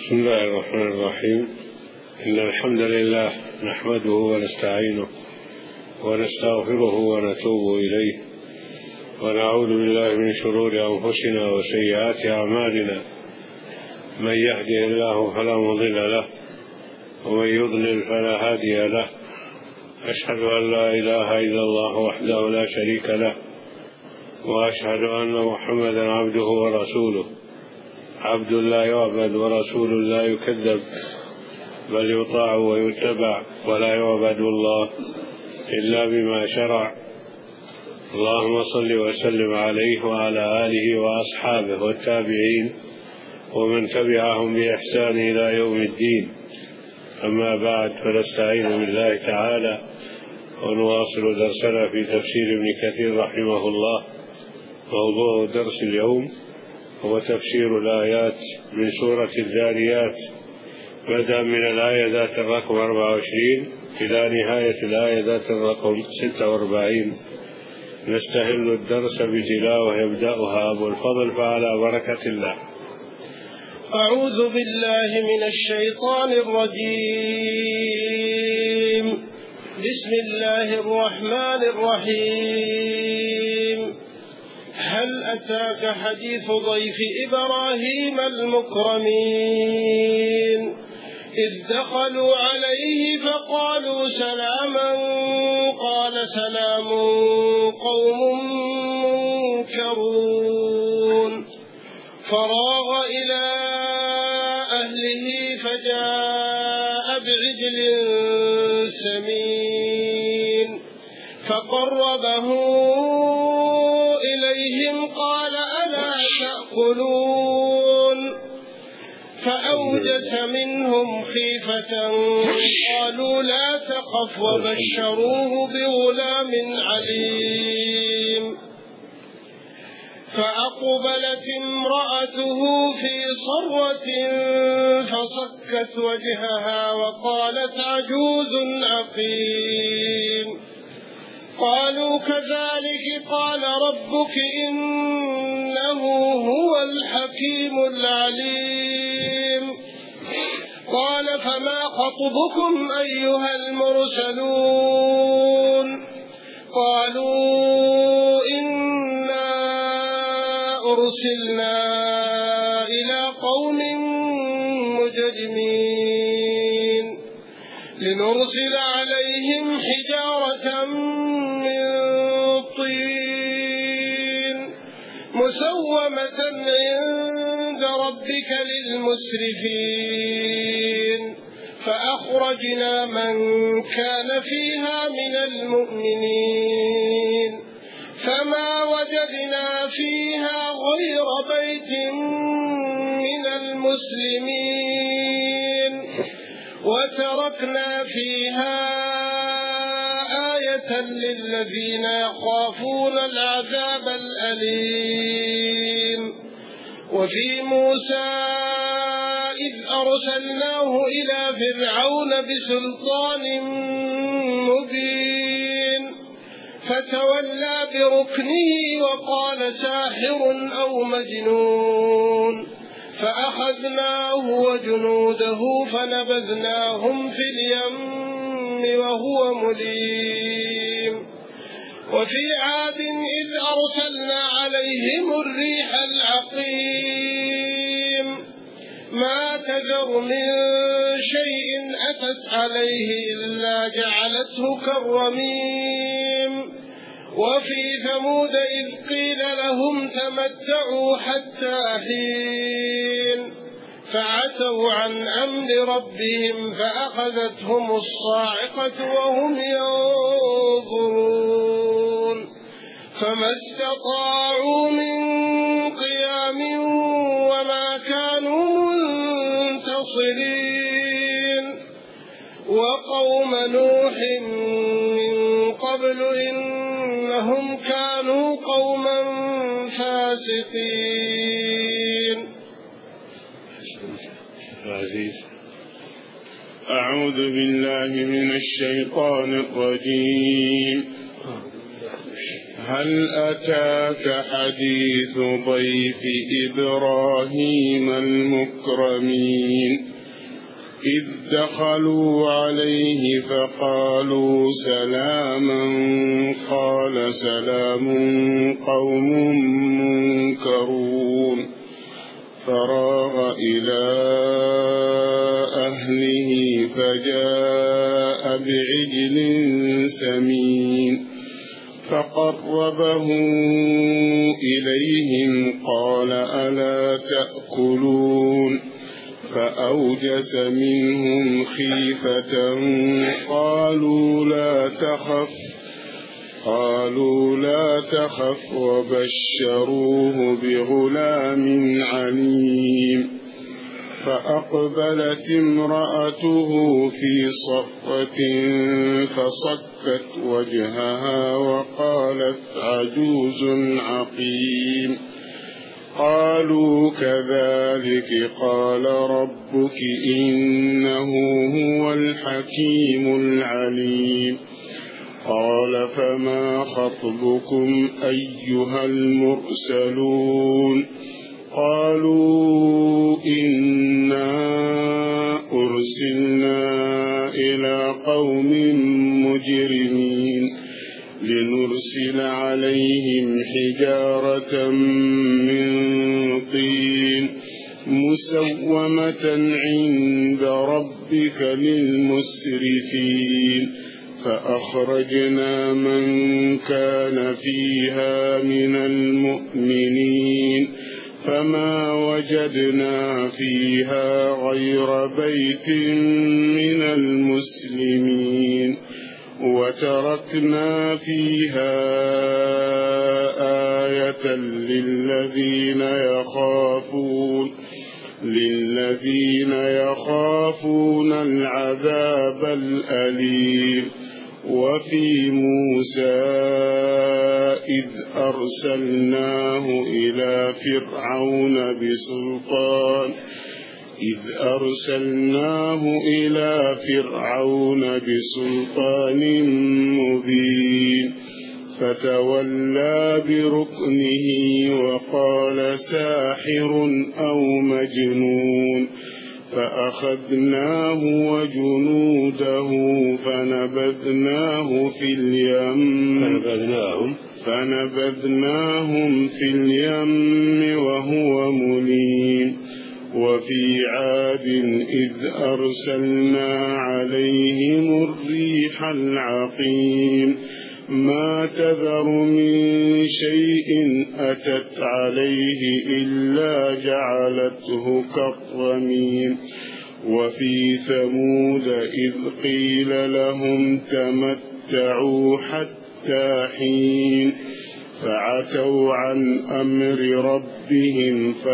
بسم الله الرحمن الرحيم. إن الحمد لله نحمده ونستعينه ونستغفره ونتوب إليه، ونعوذ بالله من شرور أنفسنا وسيئات أعمالنا. من يهده الله فلا مضل له، ومن يضلل فلا هادي له. أشهد أن لا إله إلا الله وحده لا شريك له، وأشهد أن محمدا عبده ورسوله. عبد لا يعبد ورسول لا يكذب، بل يطاع ويتبع، ولا يعبد الله إلا بما شرع. اللهم صل وسلم عليه وعلى آله وأصحابه والتابعين ومن تبعهم بإحسان إلى يوم الدين. أما بعد، فنستعين بالله تعالى ونواصل درسنا في تفسير ابن كثير رحمه الله. موضوع درس اليوم هو تفسير الآيات من سورة الذاريات، بدأ من الآية ذات الرقم 24 إلى نهاية الآية ذات الرقم 46. نستهل الدرس بتلاوة يبدأها أبو الفضل، فعلى بركة الله. أعوذ بالله من الشيطان الرجيم. بسم الله الرحمن الرحيم. هل أتاك حديث ضيف إبراهيم المكرمين إذ دخلوا عليه فقالوا سلاما قال سلام قوم منكرون فراغ إلى أهله فجاء بعجل سمين فقربه إليهم قال ألا تأكلون فأوجس منهم خيفة قالوا لا تخف وبشروه بغلام عليم. فأقبلت امرأته في صرة فصكت وجهها وقالت عجوز عقيم. قالوا كذلك قال ربك إنه هو الحكيم العليم. قال فما خطبكم أيها المرسلون؟ قالوا إنا أرسلنا إلى قوم مجرمين لنرسل عليهم حجارة من طين مسومة عند ربك للمسرفين. فأخرجنا من كان فيها من المؤمنين فما وجدنا فيها غير بيت من المسلمين وتركنا فيها آية للذين يخافون العذاب الأليم. وفي موسى إذ أرسلناه إلى فرعون بسلطان مبين فتولى بركنه وقال ساحر أو مجنون. فأخذناه وجنوده فنبذناهم في اليم وهو مليم. وفي عاد إذ أرسلنا عليهم الريح العقيم ما تذر من شيء أتت عليه إلا جعلته كالرميم. وفي ثمود إذ قيل لهم تمتعوا حتى حين فعتوا عن أمر ربهم فأخذتهم الصاعقة وهم ينظرون فما استطاعوا من قيام وما كانوا منتصرين. وقوم نوح من قبل إنهم كانوا قوما فاسقين. أعوذ بالله من الشيطان الرجيم. هل أتاك حديث ضيف إبراهيم المكرمين إذ دخلوا عليه فقالوا سلاما قال سلام قوم منكرون فراغ إلى أهله فجاء بعجل سمين فقربه إليهم قال ألا تأكلون فأوجس منهم خيفة قالوا لا تخف وبشروه بغلام عليم فأقبلت امرأته في صرة فصكت وجهها وقالت عجوز عقيم قالوا كذلك قال ربك إنه هو الحكيم العليم قال فما خطبكم أيها المرسلون قالوا إنا أرسلنا إلى قوم مجرمين لنرسل عليهم حجارة من طين مسومة عند ربك للمسرفين فأخرجنا من كان فيها من المؤمنين فما وجدنا فيها غير بيت من المسلمين وتركنا فيها آية للذين يخافون العذاب الأليم وفي موسى إذ أرسلناه إلى فرعون بسلطان مبين فتولى بركنه وقال ساحر أو مجنون فأخذناه وجنوده فنبذناهم في اليم وهو مليم وفي عاد إذ أرسلنا عليهم الريح العقيم ما تذر من شيء أتت عليه إلا جعلته كالرميم وفي ثمود إذ قيل لهم تمتعوا حتى حين فعتوا عن أمر ربهم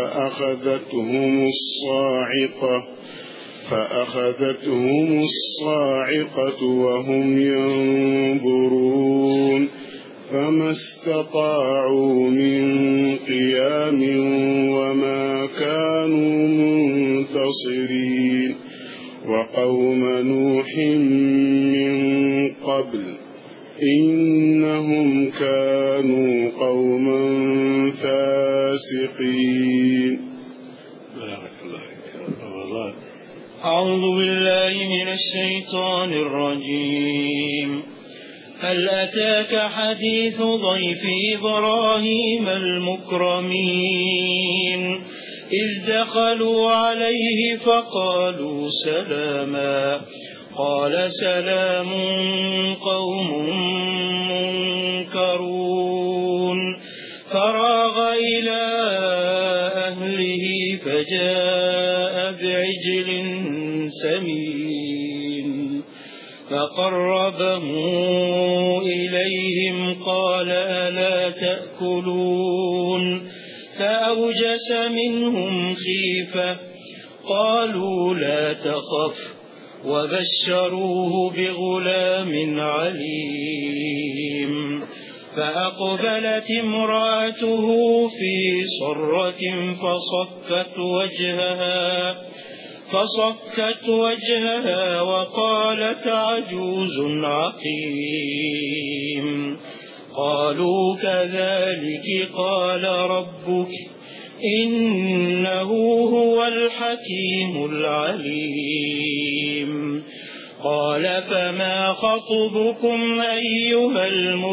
فأخذتهم الصاعقة وهم ينظرون فما استطاعوا من قيام وما كانوا منتصرين وقوم نوح من قبل إنهم كانوا قوما فاسقين. أعوذ بالله من الشيطان الرجيم. هل أتاك حديث ضيف إبراهيم المكرمين إذ دخلوا عليه فقالوا سلاما قال سلام قوم منكرون فراغ إلى أهله فجاء بعجل سمين فقربه إليهم قال ألا تأكلون فأوجس منهم خيفة قالوا لا تخف وبشروه بغلام عليم فأقبلت امرأته في صرة فصكت وجهها وقالت عجوز عقيم قالوا كذلك قال ربك إنه هو الحكيم العليم قال فما خطبكم أيها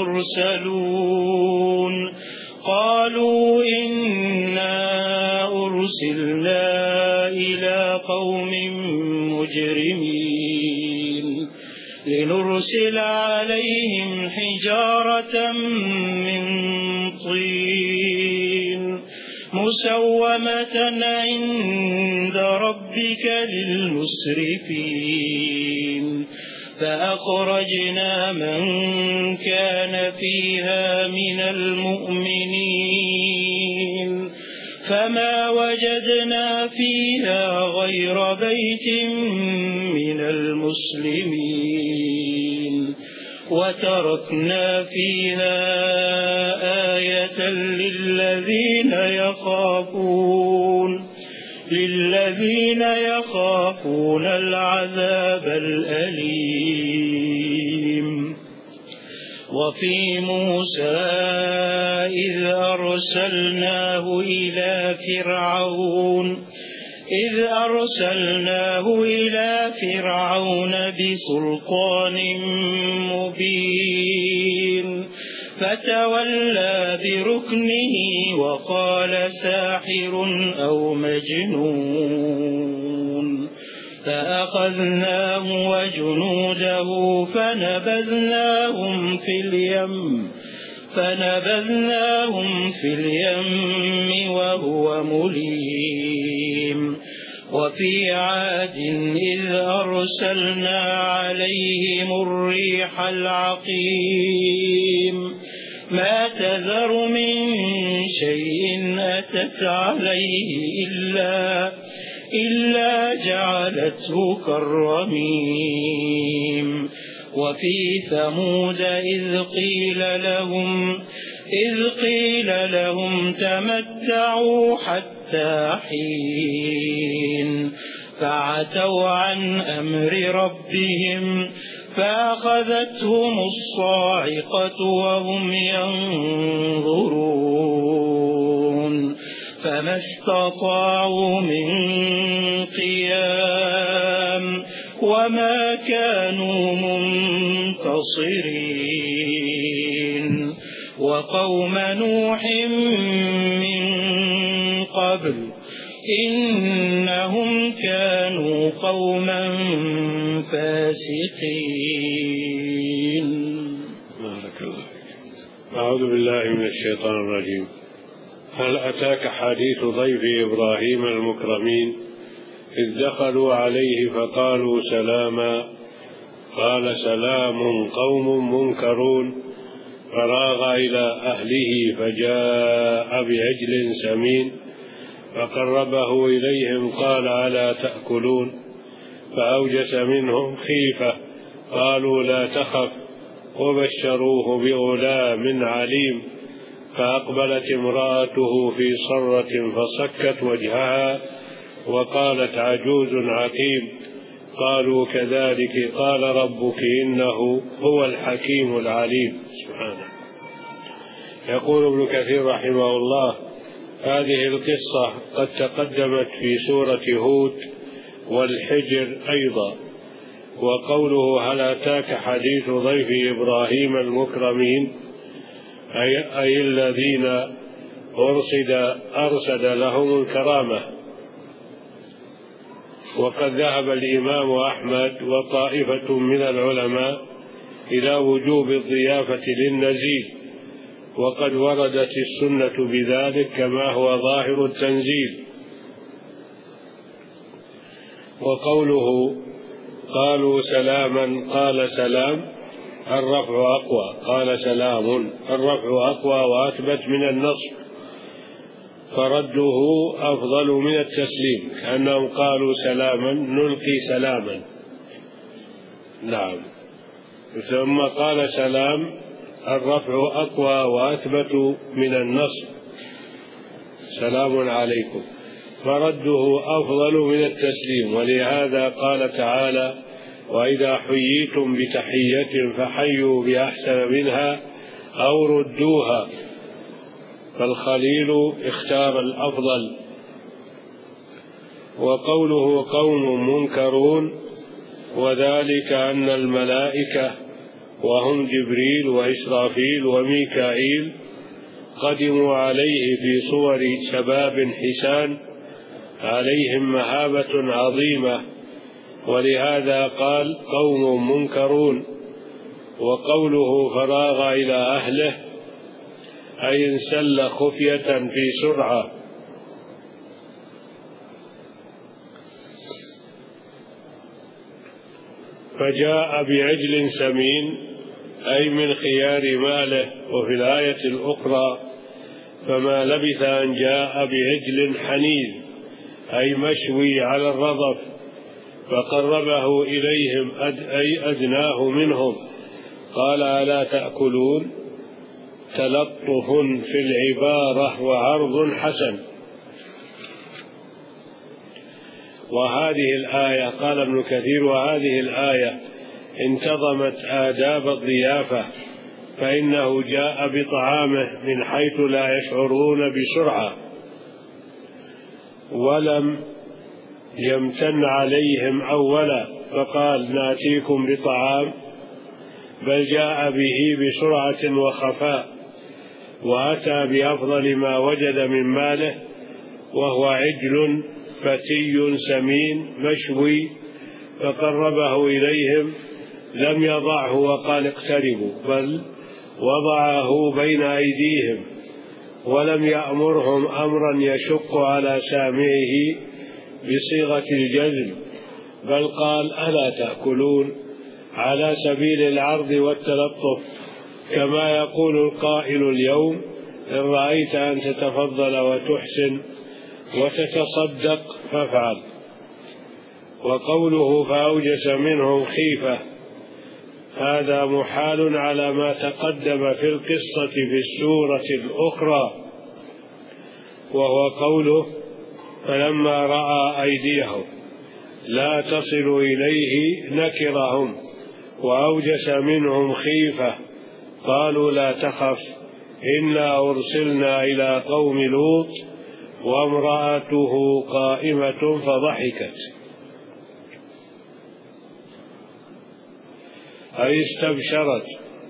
المرسلون قالوا إنا أرسلنا إلى قوم مجرمين لنرسل عليهم حجارة من طين مسومة عند ربك للمسرفين فأخرجنا من كان فيها من المؤمنين فما وجدنا فيها غير بيت من المسلمين وتركنا فيها آية للذين يخافون العذاب الأليم وفي موسى إذ أرسلناه إلى فرعون بسلطان مبين فتولى بركنه وقال ساحر أو مجنون فأخذناه وجنوده فنبذناهم في اليم وهو مليم وفي عاد إذ أرسلنا عليهم الريح العقيم ما تذر من شيء أتت عليه إلا جعلته كالرميم وفي ثمود إذ قيل لهم تمتعوا حتى حين فعتوا عن أمر ربهم فأخذتهم الصاعقة وهم ينظرون فما استطاعوا من قيام وما كانوا منتصرين وقوم نوح من قبل إنهم كانوا قوما فاسقين. بارك الله. أعوذ بالله من الشيطان الرجيم. هل أتاك حديث ضيف إبراهيم المكرمين إذ دخلوا عليه فقالوا سلاما قال سلام قوم منكرون فراغ إلى أهله فجاء بعجل سمين فقربه إليهم قال ألا تأكلون فأوجس منهم خيفة قالوا لا تخف وبشروه بغلام عليم فأقبلت امرأته في صرة فصكت وجهها وقالت عجوز عقيم قالوا كذلك قال ربك إنه هو الحكيم العليم. سبحانه. يقول ابن كثير رحمه الله هذه القصة قد تقدمت في سورة هود والحجر أيضا. وقوله هل أتاك حديث ضيف إبراهيم المكرمين أي الذين أرصد لهم الكرامة. وقد ذهب الإمام أحمد وطائفة من العلماء إلى وجوب الضيافة للنزيل وقد وردت السنة بذلك كما هو ظاهر التنزيل. وقوله قالوا سلاما قال سلام الرفع أقوى قال سلام الرفع أقوى وأثبت من النصب فرده أفضل من التسليم كأنهم قالوا سلاما نلقي سلاما. نعم. ثم قال سلام الرفع أقوى وأثبت من النصب سلام عليكم فرده أفضل من التسليم. ولهذا قال تعالى وإذا حييتم بتحية فحيوا بأحسن منها أو ردوها، فالخليل اختار الأفضل. وقوله قوم منكرون، وذلك أن الملائكة وهم جبريل وإسرافيل وميكائيل قدموا عليه في صور شباب حسان عليهم مهابة عظيمة، ولهذا قال قوم منكرون. وقوله فراغ إلى أهله أي انسل خفية في سرعة. فجاء بعجل سمين أي من خيار ماله. وفي الآية الأخرى فما لبث أن جاء بعجل حنيذ أي مشوي على الرضف، فقربه إليهم أي أدناه منهم. قال ألا تأكلون؟ تلطف في العبارة وعرض حسن. وهذه الآية، قال ابن كثير، وهذه الآية انتظمت آداب الضيافة، فإنه جاء بطعامه من حيث لا يشعرون بسرعة، ولم يمتن عليهم أولا فقال نأتيكم بطعام، بل جاء به بسرعة وخفاء، وأتى بأفضل ما وجد من ماله، وهو عجل فتي سمين مشوي، فقربه إليهم، لم يضعه وقال اقتربوا، بل وضعه بين أيديهم، ولم يأمرهم أمرا يشق على سامعه بصيغة الجزم، بل قال ألا تأكلون، على سبيل العرض والتلطف، كما يقول القائل اليوم إن رأيت أن تتفضل وتحسن وتتصدق فافعل. وقوله فأوجس منهم خيفة، هذا محال على ما تقدم في القصة في السورة الأخرى، وهو قوله فلما رأى أيديهم لا تصل إليه نكرهم وأوجس منهم خيفة، قالوا لا تخف إنا أرسلنا إلى قوم لوط وامرأته قائمة فضحكت، أي استبشرت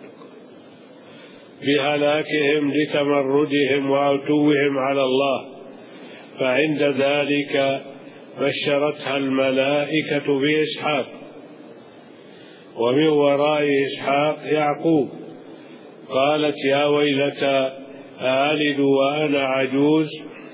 بهلاكهم لتمردهم وعتوهم على الله، فعند ذلك بشرتها الملائكة بإسحاق، ومن وراء إسحاق يعقوب. قالت يا ويلتى أألد وأنا عجوز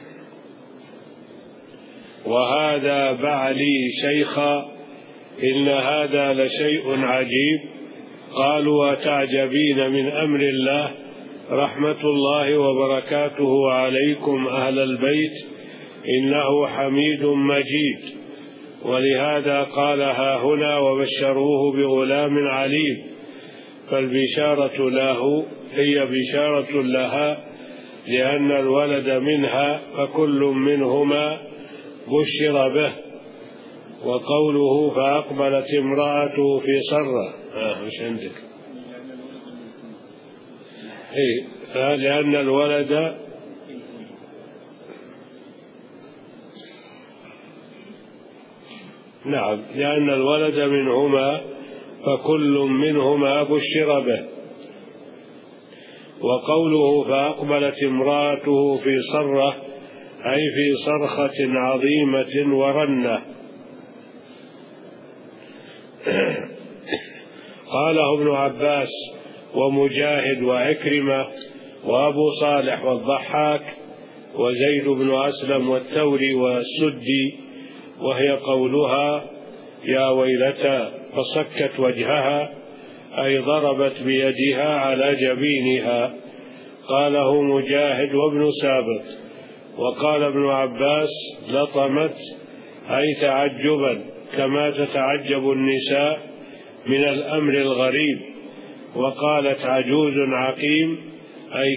وهذا بعلي شيخا إن هذا لشيء عجيب. قالوا أتعجبين من أمر الله رحمة الله وبركاته عليكم أهل البيت إنه حميد مجيد. ولهذا قالها هنا وبشروه بغلام عليم، فالبشارة له هي بشارة لها لأن الولد منها فكل منهما بشر به. وقوله فأقبلت امرأته في صرة مش عندك لأن الولد لأن الولد منهما فكل منهما بشر به. وقوله فأقبلت امرأته في صرة أي في صرخة عظيمة ورنة. قاله ابن عباس ومجاهد وعكرمة وأبو صالح والضحاك وزيد بن أسلم والثوري والسدي، وهي قولها يا ويلتى فصكت وجهها أي ضربت بيدها على جبينها. قاله مجاهد وابن سابق. وقال ابن عباس لطمت أي تعجبا كما تتعجب النساء من الأمر الغريب. وقالت عجوز عقيم أي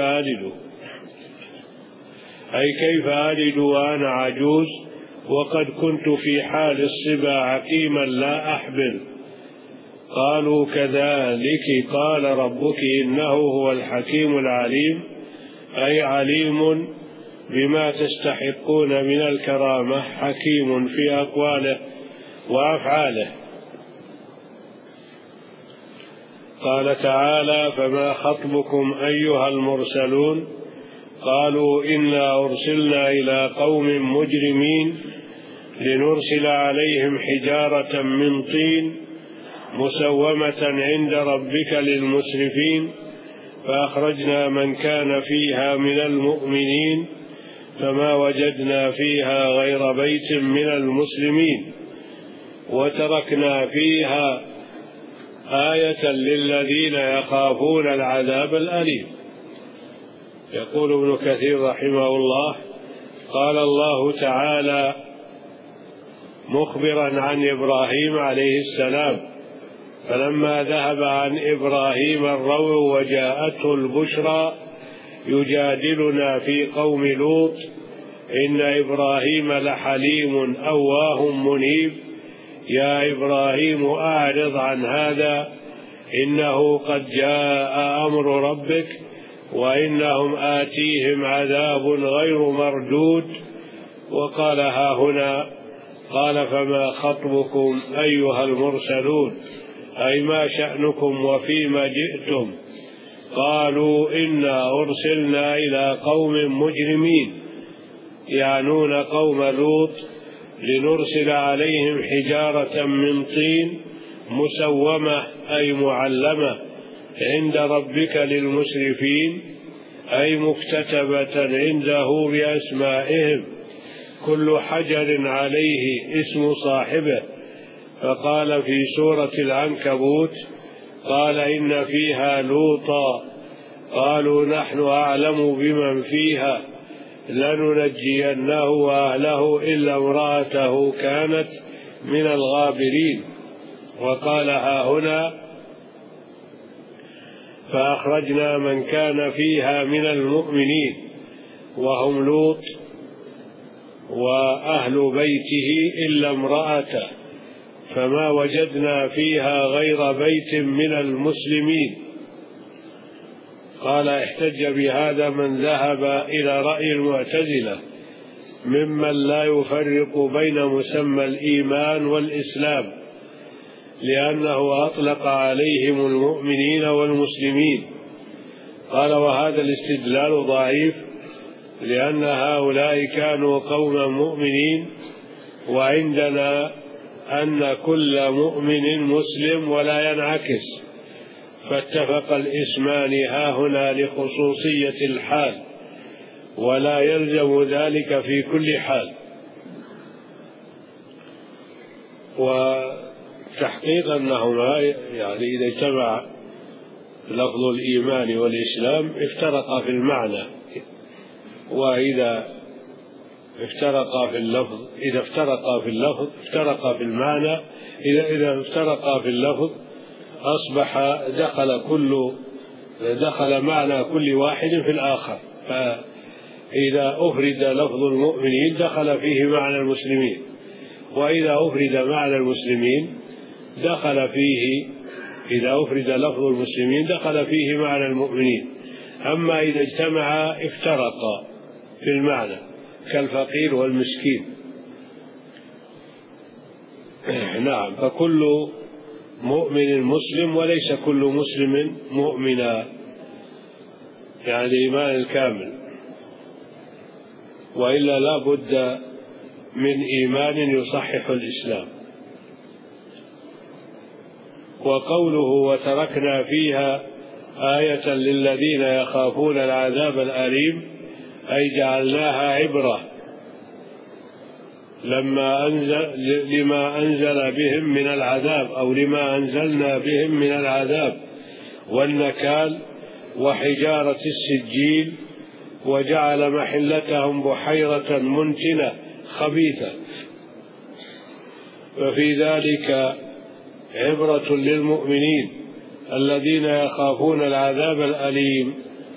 كيف ألد وأنا عجوز وقد كنت في حال الصبا عقيما لا أحبل. قالوا كذلك قال ربك إنه هو الحكيم العليم، أي عليم بما تستحقون من الكرامة، حكيم في أقواله وأفعاله. قال تعالى: فما خطبكم أيها المرسلون؟ قالوا إنا أرسلنا إلى قوم مجرمين لنرسل عليهم حجارة من طين مسومة عند ربك للمسرفين، فأخرجنا من كان فيها من المؤمنين فما وجدنا فيها غير بيت من المسلمين وتركنا فيها آية للذين يخافون العذاب الأليم. يقول ابن كثير رحمه الله: قال الله تعالى مخبرا عن إبراهيم عليه السلام: فلما ذهب عن إبراهيم الروع وجاءته البشرى يجادلنا في قوم لوط إن إبراهيم لحليم أواه منيب، يا إبراهيم أعرض عن هذا إنه قد جاء أمر ربك وإنهم آتيهم عذاب غير مردود. وقال ها هنا: قال فما خطبكم أيها المرسلون؟ أي ما شأنكم وفيما جئتم؟ قالوا إنا أرسلنا إلى قوم مجرمين، يعنون قوم لوط، لنرسل عليهم حجارة من طين مسومة أي معلمة عند ربك للمسرفين، أي مكتتبة عنده بأسمائهم، كل حجر عليه اسم صاحبه. فقال في سورة العنكبوت: قال إن فيها لوطا قالوا نحن أعلم بمن فيها لننجينه وأهله إلا امرأته كانت من الغابرين. وقال ها هنا: فأخرجنا من كان فيها من المؤمنين وهم لوط وأهل بيته إلا امرأته فما وجدنا فيها غير بيت من المسلمين. قال: احتج بهذا من ذهب إلى رأي المعتزلة ممن لا يفرق بين مسمى الإيمان والإسلام، لأنه أطلق عليهم المؤمنين والمسلمين. قال: وهذا الاستدلال ضعيف، لأن هؤلاء كانوا قوما مؤمنين، وعندنا أن كل مؤمن مسلم ولا ينعكس، فاتفق الاسمان هاهنا لخصوصية الحال، ولا يلزم ذلك في كل حال. وتحقيق أنهما يعني إذا اجتمع لفظ الإيمان والإسلام افترقا في المعنى، وإذا افترقا في اللفظ افترقا في المعنى. إذا افترقا في اللفظ أصبح دخل معنى كل واحد في الآخر، فإذا أفرد لفظ المؤمنين دخل فيه معنى المسلمين، وإذا أفرد معنى المسلمين دخل فيه، إذا أفرد لفظ المسلمين دخل فيه معنى المؤمنين. أما إذا اجتمعا افترقا في المعنى كالفقير والمسكين. نعم، فكل مؤمن مسلم وليس كل مسلم مؤمنا، يعني الإيمان الكامل، وإلا لا بد من إيمان يصحح الإسلام. وقوله وتركنا فيها آية للذين يخافون العذاب الأليم، أي جعلناها عبرة لما لما أنزل بهم من العذاب، أو لما أنزلنا بهم من العذاب والنكال وحجارة السجيل، وجعل محلتهم بحيرة منتنة خبيثة. ففي ذلك عبرة للمؤمنين الذين يخافون العذاب الأليم.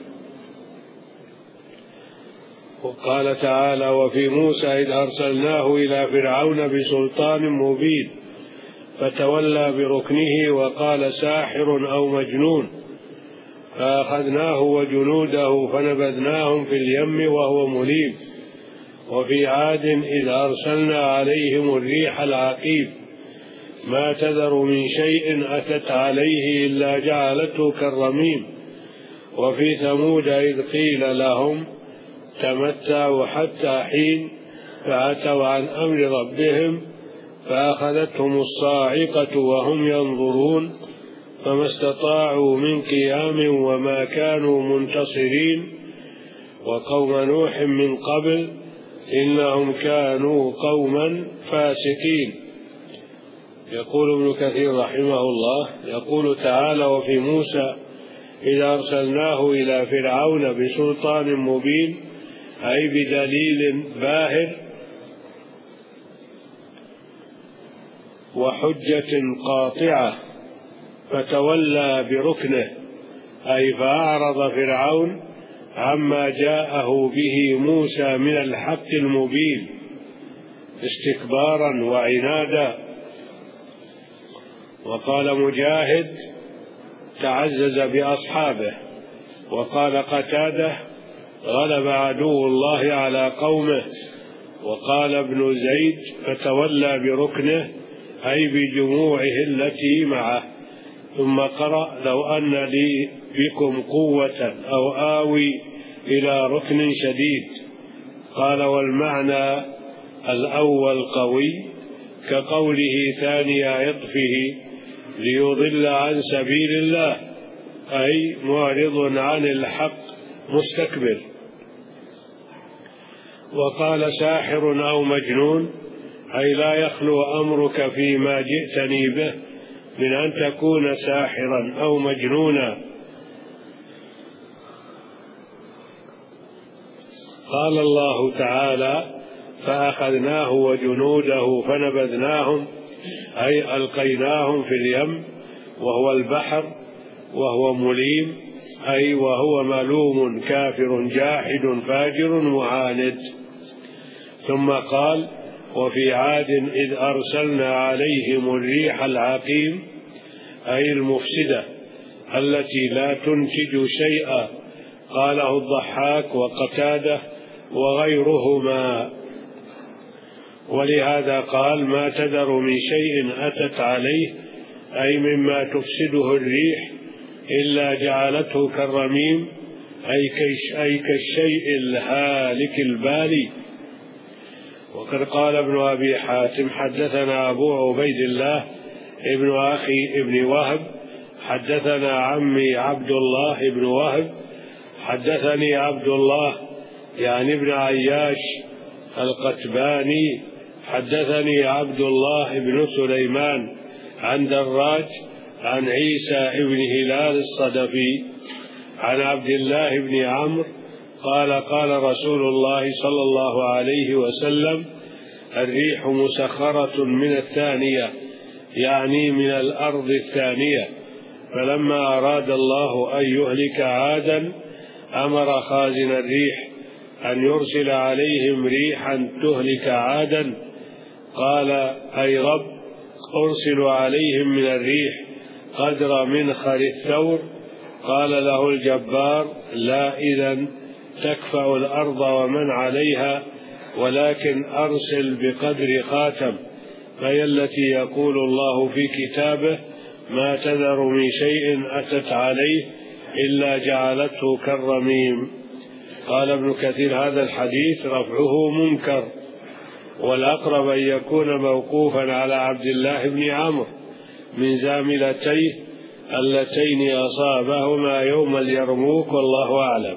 وقال تعالى: وفي موسى إذ أرسلناه إلى فرعون بسلطان مبين فتولى بركنه وقال ساحر أو مجنون، فأخذناه وجنوده فنبذناهم في اليم وهو مليم. وفي عاد إذ أرسلنا عليهم الريح العقيم ما تذر من شيء أتت عليه إلا جعلته كالرميم. وفي ثمود إذ قيل لهم تمتعوا حتى حين فعتوا عن أمر ربهم فأخذتهم الصاعقة وهم ينظرون فما استطاعوا من قيام وما كانوا منتصرين. وقوم نوح من قبل إنهم كانوا قوما فاسقين. يقول ابن كثير رحمه الله يقول تعالى وفي موسى إذا أرسلناه إلى فرعون بسلطان مبين أي بدليل باهر وحجة قاطعة فتولى بركنه أي فأعرض فرعون عما جاءه به موسى من الحق المبين استكبارا وعنادا. وقال مجاهد تعزز بأصحابه. وقال قتادة غلب عدو الله على قومه. وقال ابن زيد فتولى بركنه أي بجموعه التي معه. ثم قرأ لو أن لي بكم قوة أو آوي إلى ركن شديد. قال والمعنى الأول قوي كقوله ثاني عطفه ليضل عن سبيل الله أي معرض عن الحق مستكبر. وقال ساحر أو مجنون أي لا يخلو أمرك فيما جئتني به من أن تكون ساحرا أو مجنونا. قال الله تعالى فأخذناه وجنوده فنبذناهم أي ألقيناهم في اليم وهو البحر وهو مليم أي وهو ملوم كافر جاحد فاجر معاند. ثم قال وفي عاد إذ أرسلنا عليهم الريح العقيم أي المفسدة التي لا تنتج شيئا. قاله الضحاك وقتادة وغيرهما. ولهذا قال ما تذر من شيء أتت عليه أي مما تفسده الريح إلا جعلته كالرميم أي كالشيء الهالك البالي. وقد قال ابن أبي حاتم حدثنا أبو عبيد الله ابن أخي ابن وهب حدثنا عمي عبد الله ابن وهب حدثني عبد الله يعني ابن عياش القتباني حدثني عبد الله بن سليمان عن دراج عن عيسى ابن هلال الصدفي عن عبد الله بن عمرو قال قال رسول الله صلى الله عليه وسلم الريح مسخرة من الثانية يعني من الأرض الثانية. فلما أراد الله أن يهلك عادا أمر خازن الريح أن يرسل عليهم ريحا تهلك عادا. قال أي رب أرسل عليهم من الريح قدر منخر الثور. قال له الجبار لا إذن تكفأ الأرض ومن عليها ولكن أرسل بقدر خاتم فهي التي يقول الله في كتابه ما تذر من شيء أتت عليه إلا جعلته كالرميم. قال ابن كثير هذا الحديث رفعه منكر والأقرب أن يكون موقوفا على عبد الله بن عمرو من زاملتيه اللتين أصابهما يوم اليرموك والله أعلم.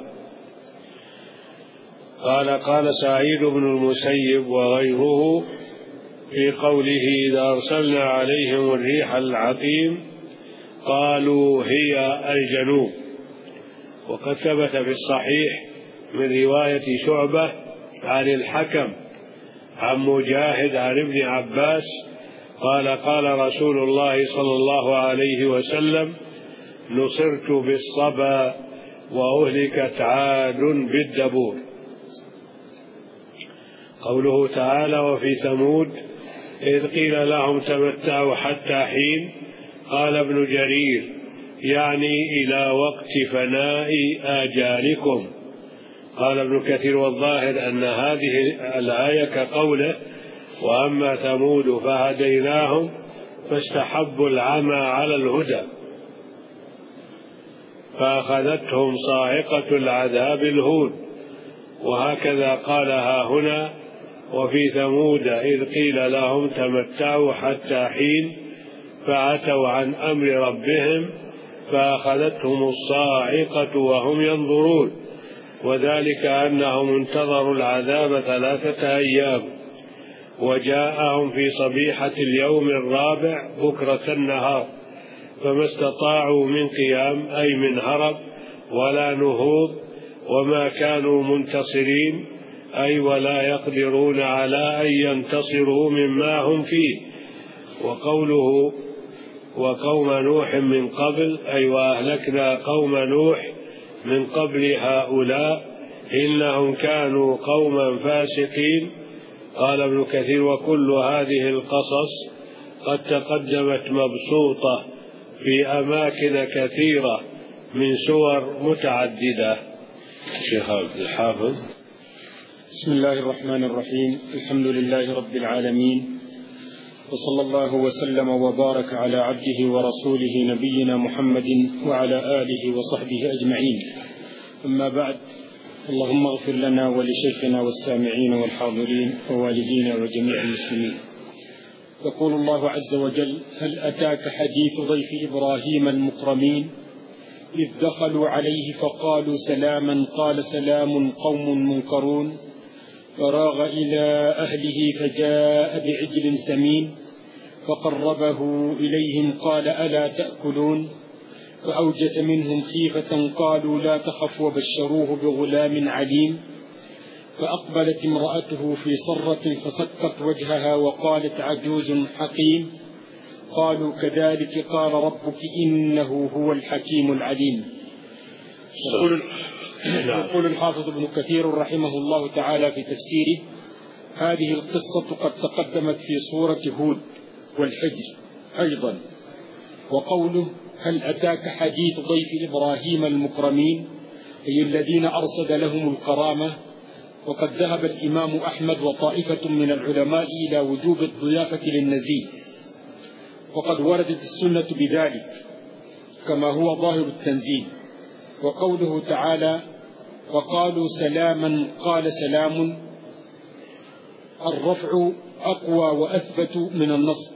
قال سعيد بن المسيب وغيره في قوله إذا أرسلنا عليهم الريح العقيم قالوا هي الجنوب. وقد ثبت في الصحيح من رواية شعبة عن الحكم عن مجاهد عن ابن عباس قال قال رسول الله صلى الله عليه وسلم نصرت بالصبا وأهلكت عاد بالدبور. قوله تعالى وفي ثمود إذ قيل لهم تمتعوا حتى حين. قال ابن جرير يعني إلى وقت فناء آجالكم. قال ابن كثير والظاهر أن هذه الآية كقوله وأما ثمود فهديناهم فاستحبوا العمى على الهدى فأخذتهم صاعقة العذاب الهون. وهكذا قالها هنا وفي ثمود إذ قيل لهم تمتعوا حتى حين فعتوا عن أمر ربهم فأخذتهم الصاعقة وهم ينظرون، وذلك أنهم انتظروا العذاب 3 أيام وجاءهم في صبيحة اليوم الرابع بكرة النهار فما استطاعوا من قيام أي من هرب ولا نهوض وما كانوا منتصرين أي ولا يقدرون على أن ينتصروا مما هم فيه. وقوله وقوم نوح من قبل أي وأهلكنا قوم نوح من قبل هؤلاء إنهم كانوا قوما فاسقين. قال ابن كثير وكل هذه القصص قد تقدمت مبسوطة في أماكن كثيرة من سور متعددة. شيخ عبد الحافظ. بسم الله الرحمن الرحيم. الحمد لله رب العالمين، وصلى الله وسلم وبارك على عبده ورسوله نبينا محمد وعلى آله وصحبه أجمعين. أما بعد، اللهم اغفر لنا ولشيخنا والسامعين والحاضرين ووالدينا وجميع المسلمين. يقول الله عز وجل: هل أتاك حديث ضيف إبراهيم المكرمين إذ دخلوا عليه فقالوا سلاما قال سلام قوم منكرون فراغ إلى أهله فجاء بعجل سمين فقربه إليهم قال ألا تأكلون فأوجس منهم خيفة قالوا لا تخف وبشروه بغلام عليم فأقبلت امرأته في صرة فسكت وجهها وقالت عجوز حكيم قالوا كذلك قال ربك إنه هو الحكيم العليم. يقول الحافظ ابن كثير رحمه الله تعالى في تفسيره: هذه القصة قد تقدمت في سورة هود والحجر أيضا. وقوله هل أتاك حديث ضيف إبراهيم المكرمين أي الذين أرصد لهم الكرامة. وقد ذهب الإمام أحمد وطائفة من العلماء إلى وجوب الضيافة للنزيه، وقد وردت السنة بذلك كما هو ظاهر التنزيل. وقوله تعالى وقالوا سلاما قال سلام، الرفع أقوى وأثبت من النصب،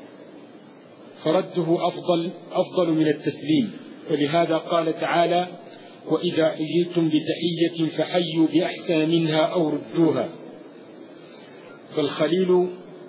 فرده أفضل من التسليم. ولهذا قال تعالى وإذا حييتم بتحية فحيوا بأحسن منها أو ردوها. فالخليل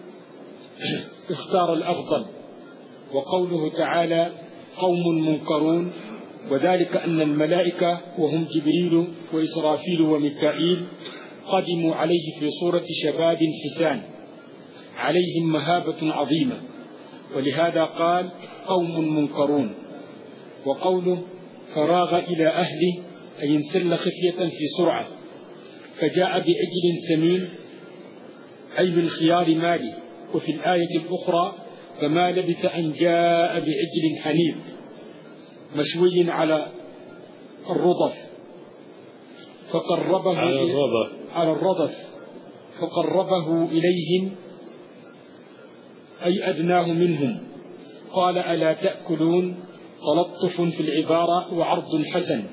اختار الأفضل. وقوله تعالى قوم منكرون، وذلك أن الملائكة وهم جبريل وإسرافيل وميكائيل قدموا عليه في صورة شباب حسان عليهم مهابة عظيمة، ولهذا قال قوم منكرون. وقوله فراغ إلى أهله أي انسل خفية في سرعة، فجاء بعجل سمين أي من خيار ماله. وفي الآية الأخرى فما لبث أن جاء بعجل حنيذ مشوي على الرضف فقربه على الرضف فقربه إليهم أي أدناه منهم. قال ألا تأكلون، تلطف في العبارة وعرض حسن.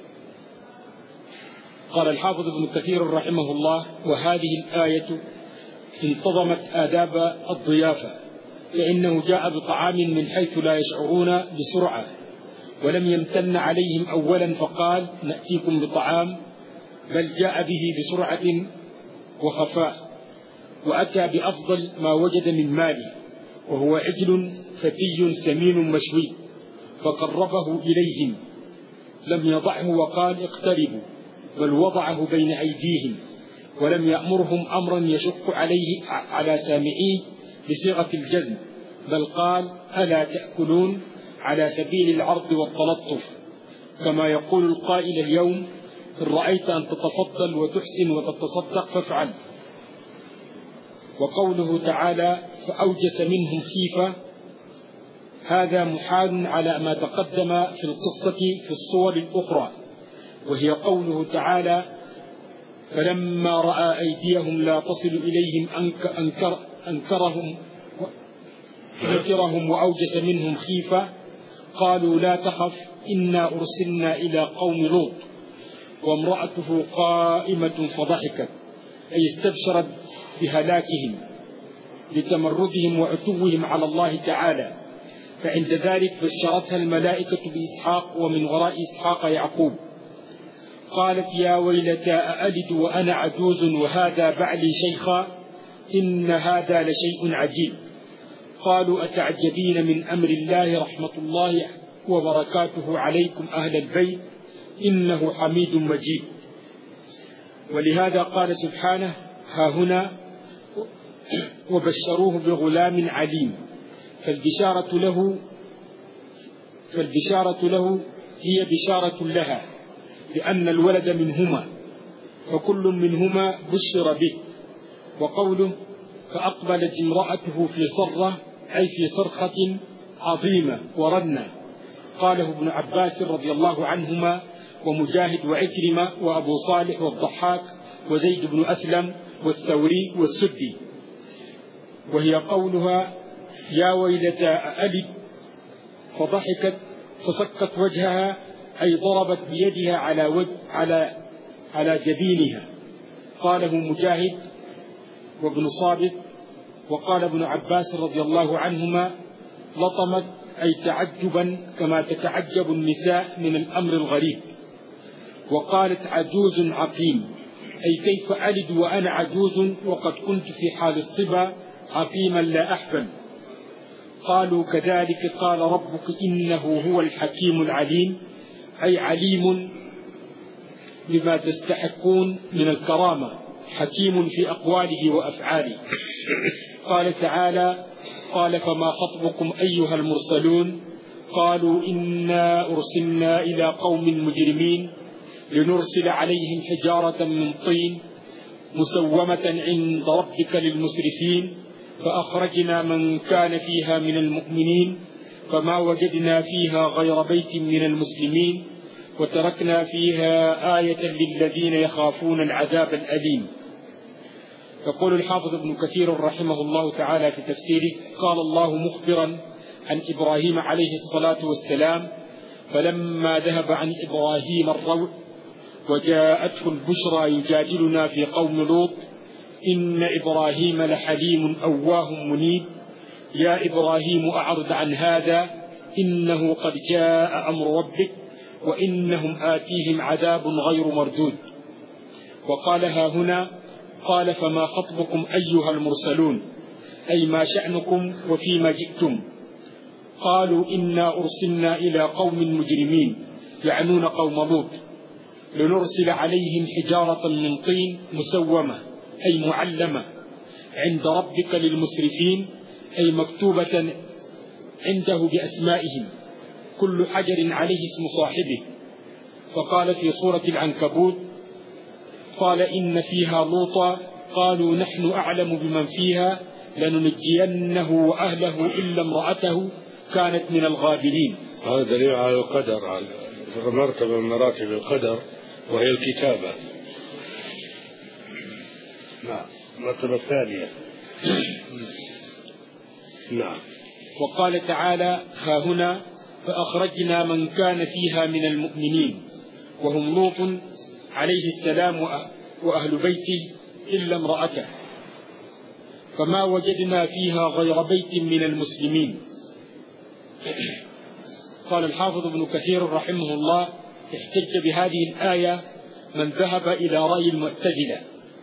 قال الحافظ ابن كثير رحمه الله وهذه الآية انتظمت آداب الضيافة، فإنه جاء بطعام من حيث لا يشعرون بسرعة، ولم يمتن عليهم أولا فقال نأتيكم بطعام، بل جاء به بسرعة وخفاء، وأتى بأفضل ما وجد من ماله وهو عجل فتي سمين مشوي، فقربه إليهم، لم يضعه وقال اقتربوا، بل وضعه بين أيديهم، ولم يأمرهم أمرا يشق على سامعيه بصيغة الجزم، بل قال ألا تأكلون على سبيل العرض والتلطف، كما يقول القائل اليوم إن رأيت أن تتفضل وتحسن وتتصدق فافعل. وقوله تعالى فأوجس منهم خيفة، هذا محال على ما تقدم في القصة في الصور الأخرى، وهي قوله تعالى فلما رأى أيديهم لا تصل إليهم أنكرهم وأوجس منهم خيفة، قالوا لا تخف إنا أرسلنا إلى قوم لوط وامرأته قائمة فضحكت، أي استبشرت بهلاكهم لتمردهم وعتوهم على الله تعالى، فعند ذلك بشرتها الملائكة بإسحاق ومن وراء إسحاق يعقوب. قالت يا ويلتى أألد وأنا عجوز وهذا بعلي شيخا إن هذا لشيء عجيب. قالوا أتعجبين من أمر الله رحمة الله وبركاته عليكم أهل البيت إنه حميد مجيد. ولهذا قال سبحانه ها هنا وبشروه بغلام عليم، فالبشارة له هي بشارة لها لأن الولد منهما وكل منهما بشر به. وقوله فأقبلت امرأته في صرة أي في صرخة عظيمة ورنة، قاله ابن عباس رضي الله عنهما ومجاهد وعكرمة وأبو صالح والضحاك وزيد بن أسلم والثوري والسدي. وهي قولها يا ويلتى أألد، فضحكت فسكت وجهها أي ضربت بيدها على جبينها، قاله مجاهد وابن صابت. وقال ابن عباس رضي الله عنهما لطمت أي تعجبا كما تتعجب النساء من الأمر الغريب. وقالت عجوز عقيم أي كيف ألد وأنا عجوز وقد كنت في حال الصبا عقيما لا أحفل. قالوا كذلك قال ربك إنه هو الحكيم العليم أي عليم بما تستحقون من الكرامة، حكيم في أقواله وأفعاله. قال تعالى قال فما خطبكم أيها المرسلون، قالوا إنا أرسلنا إلى قوم مجرمين لنرسل عليهم حجارة من طين مسومة عند ربك للمسرفين، فأخرجنا من كان فيها من المؤمنين فما وجدنا فيها غير بيت من المسلمين وتركنا فيها آية للذين يخافون العذاب الأليم. يقول الحافظ ابن كثير رحمه الله تعالى في تفسيره قال الله مخبرا عن إبراهيم عليه الصلاة والسلام فلما ذهب عن إبراهيم الروع وجاءته البشرى يجادلنا في قوم لوط إن إبراهيم لحليم أواه منيب يا إبراهيم أعرض عن هذا إنه قد جاء أمر ربك وإنهم آتيهم عذاب غير مردود. وقال ها هنا قال فما خطبكم أيها المرسلون أي ما شأنكم وفيما جئتم. قالوا إنا أرسلنا إلى قوم مجرمين يعنون قوم لوط لنرسل عليهم حجارة من طين مسومة أي معلمة عند ربك للمسرفين أي مكتوبة عنده بأسمائهم كل حجر عليه اسم صاحبه. فقال في سورة العنكبوت قال إن فيها لوطا قالوا نحن أعلم بمن فيها لننجينه وأهله إلا امرأته كانت من الغابرين. هذا دليل على القدر، على مرتبة من مراتب القدر وهي الكتابة. نعم المرتبة الثانية. نعم. وقال تعالى ها هنا فأخرجنا من كان فيها من المؤمنين وهم لوط عليه السلام وأهل بيته إلا امرأته فما وجدنا فيها غير بيت من المسلمين. قال الحافظ ابن كثير رحمه الله احتج بهذه الآية من ذهب إلى رأي المعتزلة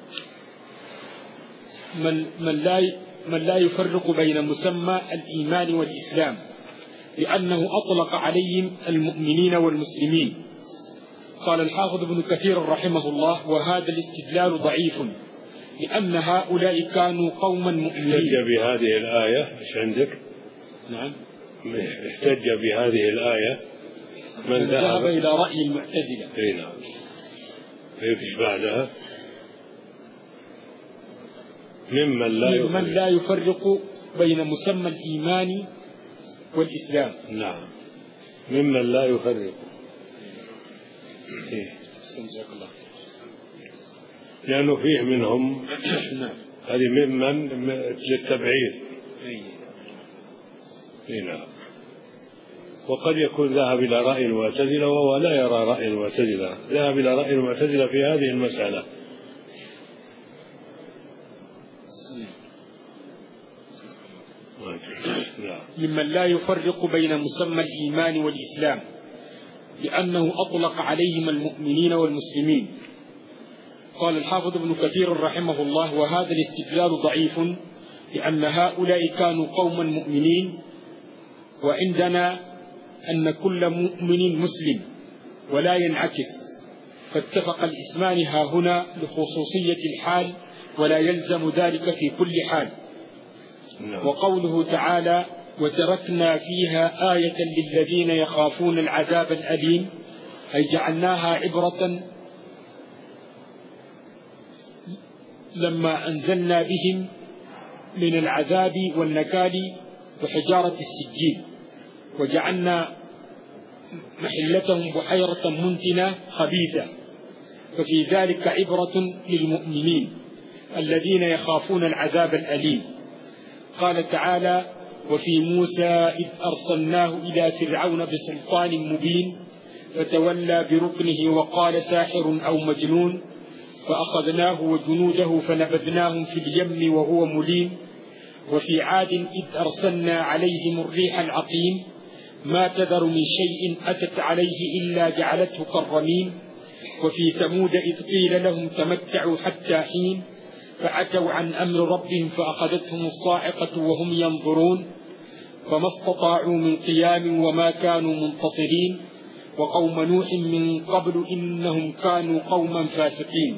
من لا يفرق بين مسمى الإيمان والإسلام لأنه أطلق عليهم المؤمنين والمسلمين. قال الحافظ ابن كثير رحمه الله وهذا الاستدلال ضعيف لأن هؤلاء كانوا قوما مؤمنين. احتج بهذه الآية ايش عندك؟ نعم احتج بهذه الآية من ذهب إلى رأي المعتزلة. اي نعم. ايش بعدها؟ ممن لا يفرق بين مسمى الإيمان والإسلام. نعم، ممن لا يفرق. لأنه فيه منهم هذه ممن للتبعير. نعم. وقد يكون ذهب إلى رأي المعتزلة وهو لا يرى رأي المعتزلة، ذهب إلى رأي المعتزلة في هذه المسألة. ممن لا يفرق بين مسمى الإيمان والإسلام لأنه أطلق عليهم المؤمنين والمسلمين. قال الحافظ ابن كثير رحمه الله: وهذا الاستدلال ضعيف لأن هؤلاء كانوا قوما مؤمنين، وعندنا أن كل مؤمن مسلم ولا ينعكس، فاتفق الاسمان هاهنا لخصوصية الحال ولا يلزم ذلك في كل حال. وقوله تعالى: وتركنا فيها آية للذين يخافون العذاب الأليم، أي جعلناها عبرة لما أنزلنا بهم من العذاب والنكال وحجارة السجيل، وجعلنا محلتهم بحيرة منتنة خبيثة، ففي ذلك عبرة للمؤمنين الذين يخافون العذاب الأليم. قال تعالى: وفي موسى إذ أرسلناه إلى فرعون بسلطان مبين فتولى بركنه وقال ساحر أو مجنون فأخذناه وجنوده فنبذناهم في اليم وهو مليم. وفي عاد إذ أرسلنا عليهم الريح العقيم ما تذر من شيء أتت عليه إلا جعلته كالرميم. وفي ثمود إذ قيل لهم تمتعوا حتى حين فعتوا عن أمر ربهم فأخذتهم الصاعقة وهم ينظرون فما استطاعوا من قيام وما كانوا منتصرين. وقوم نوح من قبل إنهم كانوا قوما فاسقين.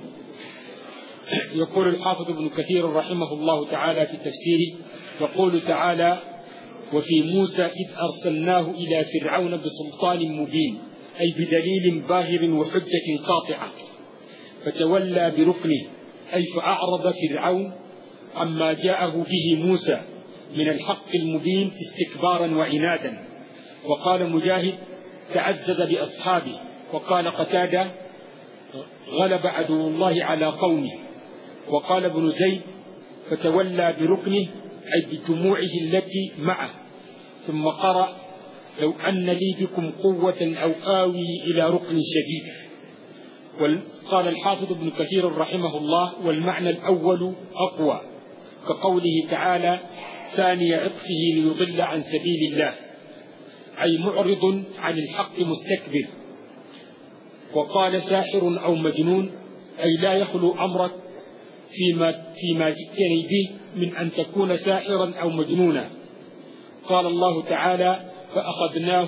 يقول الحافظ ابن كثير رحمه الله تعالى في تفسيره: يقول تعالى: وفي موسى إذ أرسلناه إلى فرعون بسلطان مبين، أي بدليل باهر وحجة قاطعة، فتولى بركنه، أي فأعرض فرعون عما جاءه به موسى من الحق المبين استكبارا وعنادا. وقال مجاهد: تعزز بأصحابه. وقال قتادة: غلب عدو الله على قومه. وقال ابن زيد: فتولى بركنه، أي بجموعه التي معه. ثم قرأ: لو أن لي بكم قوة أو آوي إلى ركن شديد. قال الحافظ ابن كثير رحمه الله: والمعنى الأول أقوى، كقوله تعالى: ثاني عطفه ليضل عن سبيل الله، أي معرض عن الحق مستكبر. وقال ساحر أو مجنون، أي لا يخلو أمرك فيما جئتني به من أن تكون ساحرا أو مجنونا. قال الله تعالى: فأخذناه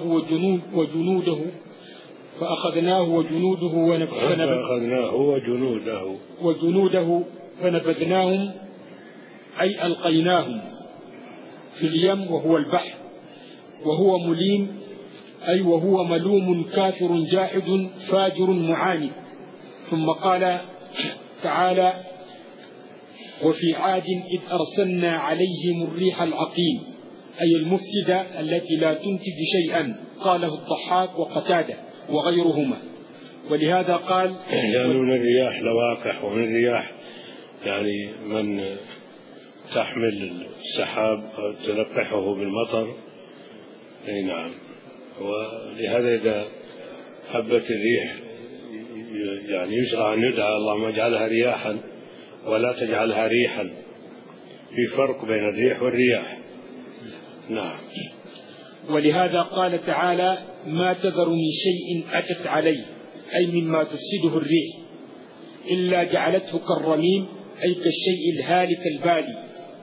وجنوده فنبذناهم، أي ألقيناهم في اليم وهو البحر. وهو مليم، أي وهو ملوم كافر جاحد فاجر معاند. ثم قال تعالى: وفي عاد إذ أرسلنا عليهم الريح العقيم، أي المفسدة التي لا تنتج شيئا. قاله الضحاك وقتادة وغيرهما. ولهذا قال: يعني من الرياح لواقح، ومن الرياح يعني من تحمل السحاب أو تلقحه بالمطر. أي نعم. ولهذا إذا هبت الريح يعني يشرع أن يدعى: اللهم اجعلها رياحا ولا تجعلها ريحا. في فرق بين الريح والرياح. نعم. ولهذا قال تعالى: ما تذر من شيء أتت عليه، أي مما تفسده الريح، إلا جعلته كالرميم، أي كالشيء الهالك البالي.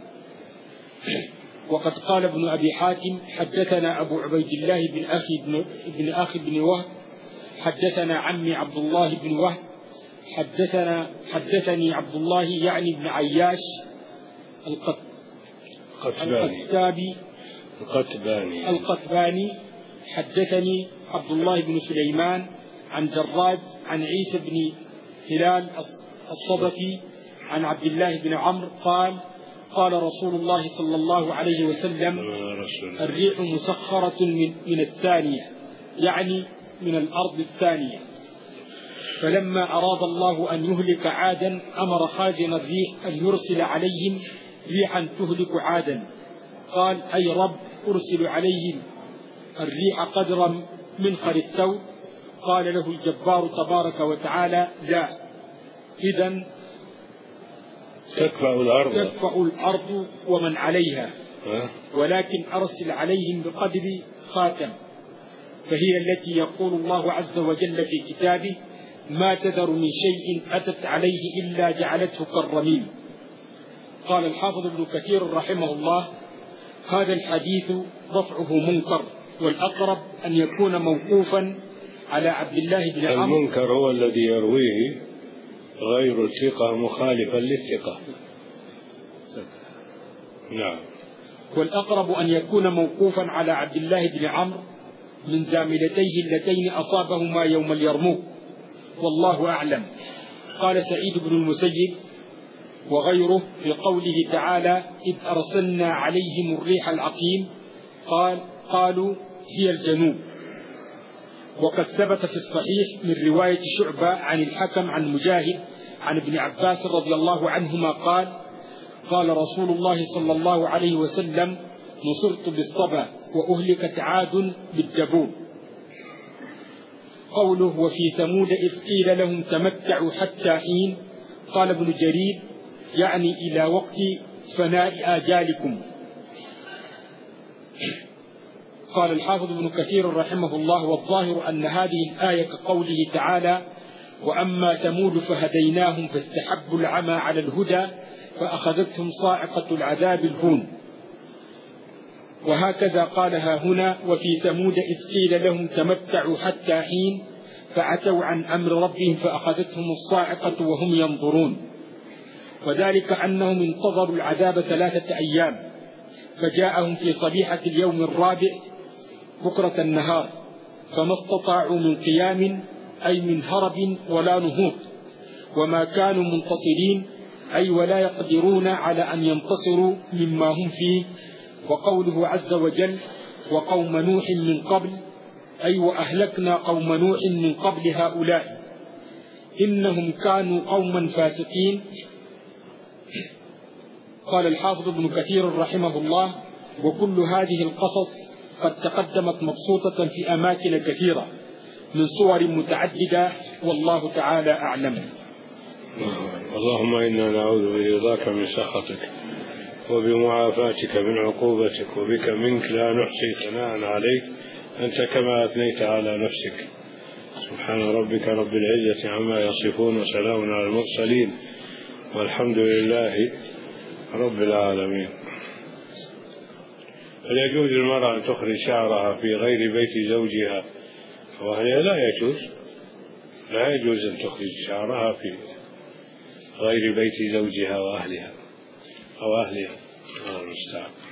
وقد قال ابن أبي حاتم: حدثنا أبو عبيد الله بن أخي بن وهب حدثنا عمي عبد الله بن وهب حدثني عبد الله يعني بن عياش القتباني حدثني عبد الله بن سليمان عن جراد عن عيسى بن هلال الصدفي عن عبد الله بن عمرو قال: قال رسول الله صلى الله عليه وسلم: الريح مسخرة من الثانية، يعني من الأرض الثانية. فلما أراد الله أن يهلك عادا أمر خازن الريح أن يرسل عليهم ريحا تهلك عادا. قال: أي رب، أرسل عليهم الريح قدر منخر الثوب. قال له الجبار تبارك وتعالى: لا، إذن تكفأ الأرض ومن عليها، ولكن أرسل عليهم بقدر خاتم، فهي التي يقول الله عز وجل في كتابه: ما تذر من شيء أتت عليه إلا جعلته كالرميم. قال الحافظ ابن كثير رحمه الله: هذا الحديث رفعه منكر، والأقرب أن يكون موقوفا على عبد الله بن عمرو. المنكر هو الذي يرويه غير الثقة مخالفا للثقة. نعم. والأقرب أن يكون موقوفا على عبد الله بن عمرو من زاملتيه اللتين أصابهما يوم اليرموك، والله أعلم. قال سعيد بن المسيب وغيره في قوله تعالى: إذ أرسلنا عليهم الريح العقيم، قالوا هي الجنوب. وقد ثبت في الصحيح من رواية شعبة عن الحكم عن مجاهد عن ابن عباس رضي الله عنهما قال رسول الله صلى الله عليه وسلم: نصرت بالصبا وأهلكت عاد بالدبور. قوله: وفي ثمود إذ قيل لهم تمتعوا حتى حين، قال ابن جرير: يعني إلى وقت فناء آجالكم. قال الحافظ ابن كثير رحمه الله: والظاهر أن هذه الآية كقوله تعالى: وأما ثمود فهديناهم فاستحبوا العمى على الهدى فأخذتهم صاعقة العذاب الهون. وهكذا قالها هنا: وفي ثمود إذ قيل لهم تمتعوا حتى حين فعتوا عن أمر ربهم فأخذتهم الصاعقة وهم ينظرون. وذلك أنهم انتظروا العذاب 3 أيام، فجاءهم في صبيحة اليوم الرابع بكرة النهار، فما استطاعوا من قيام أي من هرب ولا نهوض، وما كانوا منتصرين أي ولا يقدرون على أن ينتصروا مما هم فيه. وقوله عز وجل: وقوم نوح من قبل، أي وأهلكنا قوم نوح من قبل هؤلاء إنهم كانوا قوما فاسقين. قال الحافظ ابن كثير رحمه الله: وكل هذه القصص قد تقدمت مبسوطة في أماكن كثيرة من صور متعددة، والله تعالى أعلم. اللهم إنا نعوذ برضاك من سخطك وبمعافاتك من عقوبتك، وبك منك لا نحصي ثناء عليك أنت كما أثنيت على نفسك. سبحان ربك رب العزة عما يصفون، وسلام على المرسلين، والحمد لله رب العالمين. هل يجوز للمرأة أن تخرج شعرها في غير بيت زوجها وأهلها؟ لا يجوز أن تخرج شعرها في غير بيت زوجها وأهلها. الله المستعان.